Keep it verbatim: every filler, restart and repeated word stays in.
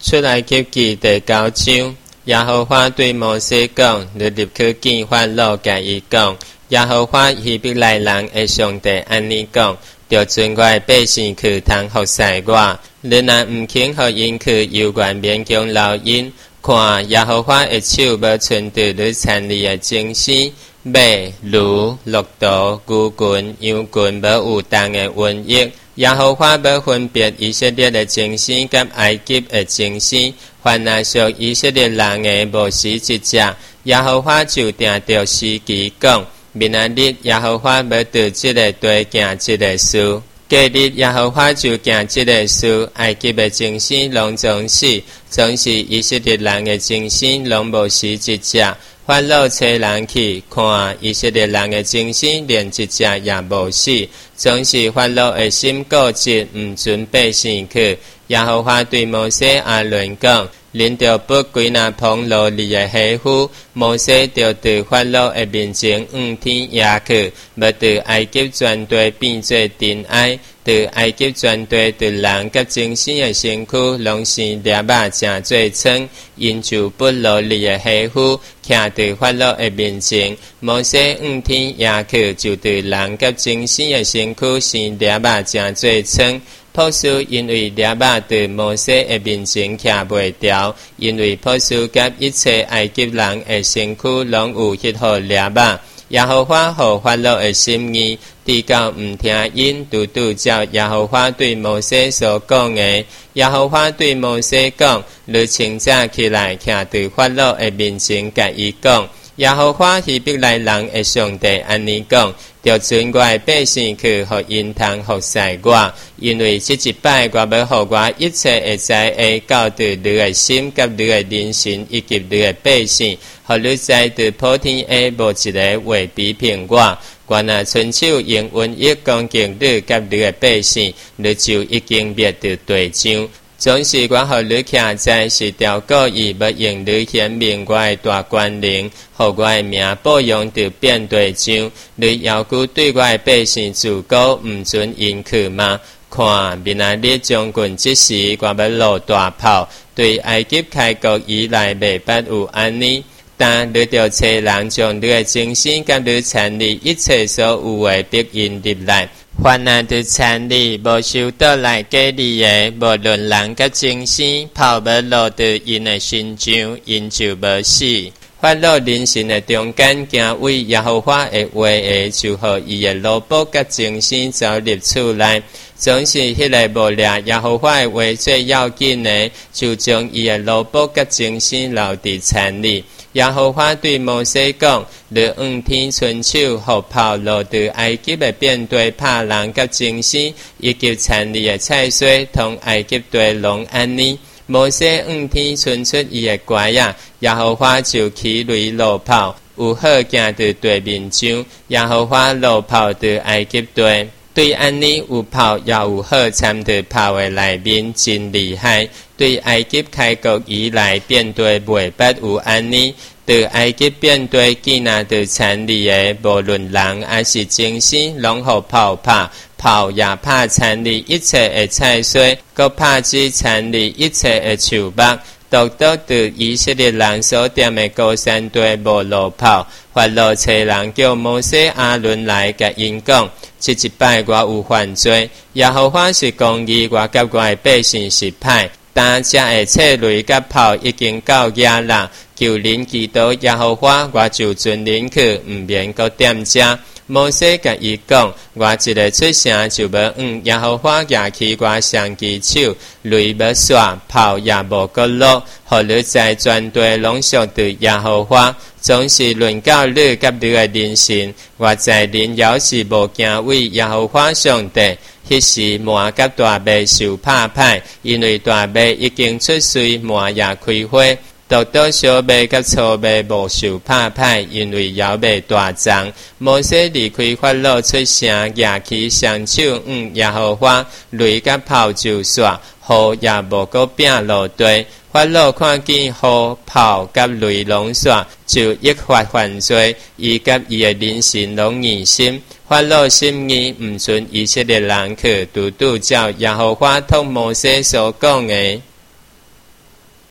出埃及记第九章，耶和华对摩西讲：你入去见法老，甲伊讲，耶和华希伯来人的上帝安尼讲：着准我的百姓去通服侍我，你若毋肯互因去，犹原勉强留因。看耶和华的手无存伫你田里的精丝、马、驴、骆驼、牛群、羊群，无有动的瘟疫。耶和华要分别以色列的精丝甲埃及的精丝，凡那属以色列人的无死一只，耶和华就定着时期讲：明仔日耶和华要对这个地行这个事。隔日耶和华就行这个事，埃及的精丝拢总死，总是以色列人的精丝拢无死一只。法老找人去看以色列人的精丝，连一只也无死，总是法老的心固执，毋准百姓去。耶和华对摩西亚伦讲：恁着不归那旁罗里的媳妇，摩西着对法老的面前五天夜去，要对埃及全地变作尘埃，对埃及全地对人甲精神的身躯，拢是掠肉正做床，因就不罗里的媳妇，徛对法老的面前。摩西五天夜去，就对人甲精神的身躯是掠肉正做床。波斯因为掠肉对摩西的面前徛袂牢，因为波斯甲一切埃及人的身躯拢有迄号掠肉。耶和华互法老的心意，直到毋听因，拄拄照耶和华对摩西所讲的。耶和华对摩西讲：你清早起来，徛对法老的面前，甲伊讲：耶和华希伯来人的上帝安尼讲：着准我的百姓去，互因通服侍我，因为这一摆我要互我一切的灾厄教导你的心，甲你的人心，以及你的百姓，互你知道普天下无一个会批评我。我若伸手用瘟疫攻击你甲你的百姓，你就已经灭着地上。总是我互你徛在是条故意，要用你显明我的大权能，互我的名保养着变地上。你要求对我的百姓自古毋准因去吗？看，明仔日将军即时，我要落大炮，对埃及开国以来未捌有安尼。但你着找人将你的精神甲你田里一切所有的逼因入来。凡那伫田里无收倒来给你的，无论人甲精神，炮要落伫因的身上，因就无死。法老人生的中间，行为耶和华的话的，就互伊的萝卜甲精神走入厝内。总是迄个无掠耶和华的话最要紧的，就将伊的萝卜甲精神留伫田里。耶和华对摩西讲：你五天伸手，互炮落伫埃及的遍地拍人甲精神，以及田里的菜水，同埃及地拢安尼。摩西五天伸出伊的拐啊，耶和华就起雷落炮，有好行伫地面上。耶和华落炮伫埃及地。对安尼有炮也有好参伫炮的内面，真厉害。对埃及开国以来，遍地袂捌有安尼。对埃及遍地见那伫田里的，无论人还是精神，拢互炮拍，炮也拍田里一切的菜水，搁拍至田里一切的树木。独独伫以色列人所踮的高山地无落炮。法老找人叫摩西亚伦来，甲因讲：这一摆我有犯罪，耶和华是公义，我甲我的百姓是歹。但这的切雷甲炮已经到野啦，求恁祈祷耶和华，我就准恁去，毋免搁踮遮。摩西甲伊讲：我一个出声就要嗯，耶和华举起我双支手，雷要煞，炮也无搁落，互你在全地拢属伫耶和华。总是论到你甲你的人生，我在恁也是无敬畏耶和华上帝。迄时麻甲大麦受拍歹，因为大麦已经出水，麻也开花。独独小麦甲粗麦无受拍歹，因为摇麦大长。摩西离开法老出声，举起双手嗯耶和华，雷甲炮就煞，雨也无搁摒落地。法老看见雨、炮甲雷拢煞，就一发犯罪，伊甲伊的人生拢疑心。法老心意毋准以色列人去，拄拄照耶和华托摩西所讲的。